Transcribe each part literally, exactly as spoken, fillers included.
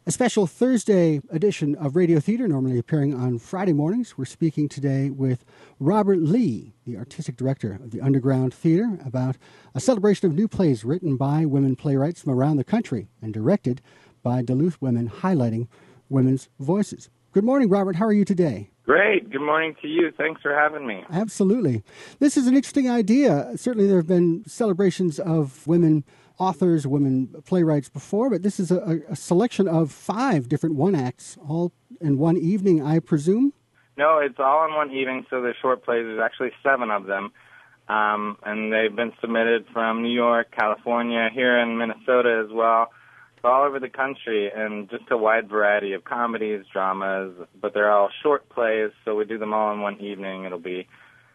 A special Thursday edition of Radio Theater, normally appearing on Friday mornings. We're speaking today with Robert Lee, the artistic director of the Underground Theater, about a celebration of new plays written by women playwrights from around the country and directed by Duluth women, highlighting women's voices. Good morning, Robert. How are you today? Great. Good morning to you. Thanks for having me. Absolutely. This is an interesting idea. Certainly there have been celebrations of women authors, women playwrights before, but this is a, a selection of five different one-acts, all in one evening, I presume? No, it's all in one evening, so they're short plays. There's actually seven of them, um, and they've been submitted from New York, California, here in Minnesota as well, all over the country, and just a wide variety of comedies, dramas, but they're all short plays, so we do them all in one evening. It'll be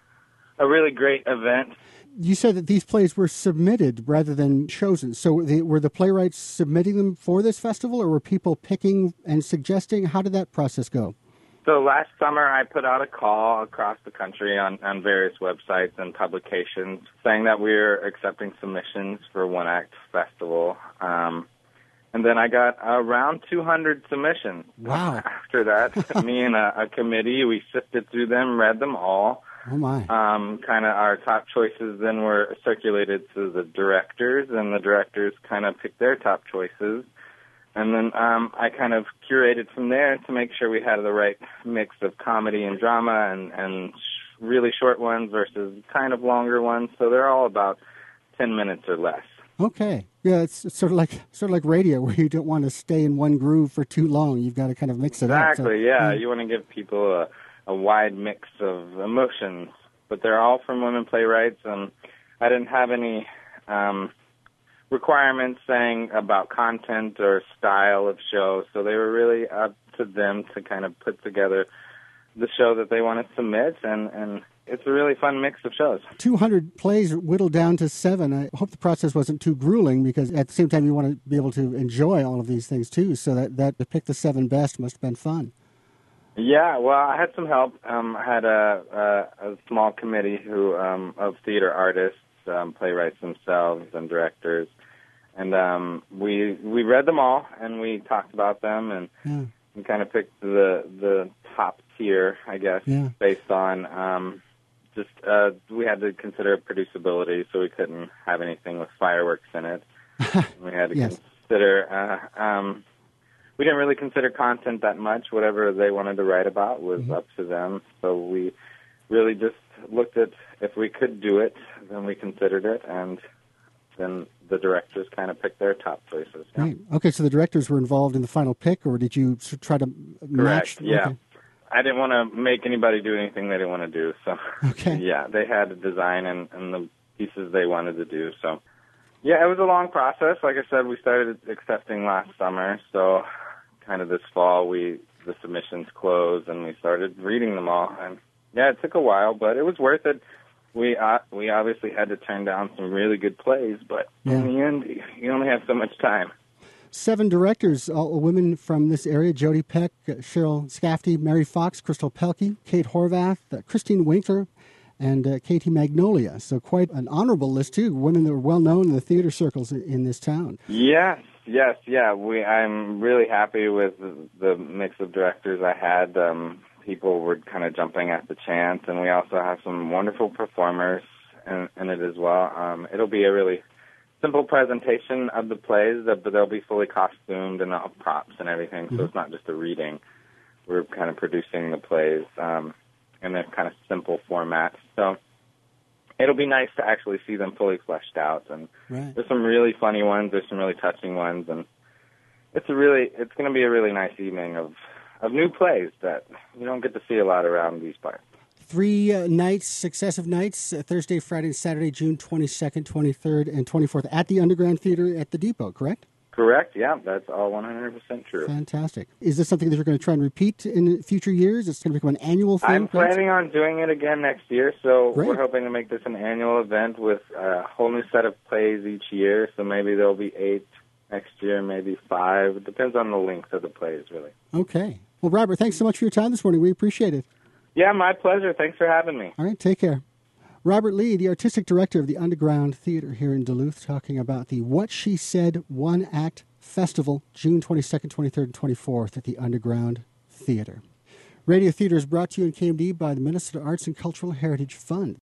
a really great event. You said that these plays were submitted rather than chosen. So the, were the playwrights submitting them for this festival, or were people picking and suggesting? How did that process go? So last summer I put out a call across the country on, on various websites and publications saying that we were accepting submissions for One Act Festival. Um, and then I got around two hundred submissions. Wow. After that, me and a, a committee, we sifted through them, read them all. Oh, my. Um, kind of our top choices then were circulated to the directors, and the directors kind of picked their top choices. And then um, I kind of curated from there to make sure we had the right mix of comedy and drama and, and sh- really short ones versus kind of longer ones. So they're all about ten minutes or less. Okay. Yeah, it's, it's sort of like sort of like radio, where you don't want to stay in one groove for too long. You've got to kind of mix it exactly, up. Exactly, so, yeah. yeah. You want to give people a a wide mix of emotions, but they're all from women playwrights, and I didn't have any um, requirements saying about content or style of show, so they were really up to them to kind of put together the show that they want to submit, and, and it's a really fun mix of shows. two hundred plays whittled down to seven. I hope the process wasn't too grueling, because at the same time you want to be able to enjoy all of these things too, so that, that to pick the seven best must have been fun. Yeah, well, I had some help. Um, I had a, a, a small committee who um, of theater artists, um, playwrights themselves, and directors, and um, we we read them all and we talked about them and yeah. we kind of picked the the top tier, I guess, yeah. based on um, just uh, we had to consider producibility, so we couldn't have anything with fireworks in it. We had to yes. consider. Uh, um, We didn't really consider content that much. Whatever they wanted to write about was mm-hmm. up to them. So we really just looked at if we could do it, then we considered it, and then the directors kind of picked their top choices. Yeah. Right. Okay, so the directors were involved in the final pick, or did you try to match? Correct, yeah. Okay. I didn't want to make anybody do anything they didn't want to do. So, okay. yeah, they had a design and, and the pieces they wanted to do. So, yeah, it was a long process. Like I said, we started accepting last summer, so kind of this fall, we the submissions closed and we started reading them all. And yeah, it took a while, but it was worth it. We uh, we obviously had to turn down some really good plays, but yeah. in the end, you only have so much time. Seven directors, all women from this area: Jody Peck, Cheryl Scafty, Mary Fox, Crystal Pelkey, Kate Horvath, uh, Christine Winkler, and uh, Katie Magnolia. So quite an honorable list too. Women that were well known in the theater circles in, in this town. Yes. Yes, yeah, we. I'm really happy with the, the mix of directors I had. Um, people were kind of jumping at the chance, and we also have some wonderful performers in, in it as well. Um, it'll be a really simple presentation of the plays, but they'll be fully costumed and all props and everything, so mm-hmm. it's not just a reading. We're kind of producing the plays um, in a kind of simple format. So it'll be nice to actually see them fully fleshed out, and right. there's some really funny ones, there's some really touching ones, and it's a really, it's going to be a really nice evening of, of new plays that you don't get to see a lot around these parts. Three uh, nights, successive nights, uh, Thursday, Friday, and Saturday, June twenty-second, twenty-third, and twenty-fourth at the Underground Theater at the Depot, correct? Correct, yeah, that's all one hundred percent true. Fantastic. Is this something that you're going to try and repeat in future years? It's going to become an annual thing? I'm planning on doing it again next year, so Great. We're hoping to make this an annual event with a whole new set of plays each year, so maybe there'll be eight next year, maybe five. It depends on the length of the plays, really. Okay. Well, Robert, thanks so much for your time this morning. We appreciate it. Yeah, my pleasure. Thanks for having me. All right, take care. Robert Lee, the artistic director of the Underground Theater here in Duluth, talking about the What She Said One Act Festival, June twenty-second, twenty-third, and twenty-fourth at the Underground Theater. Radio Theater is brought to you in K M D by the Minnesota Arts and Cultural Heritage Fund.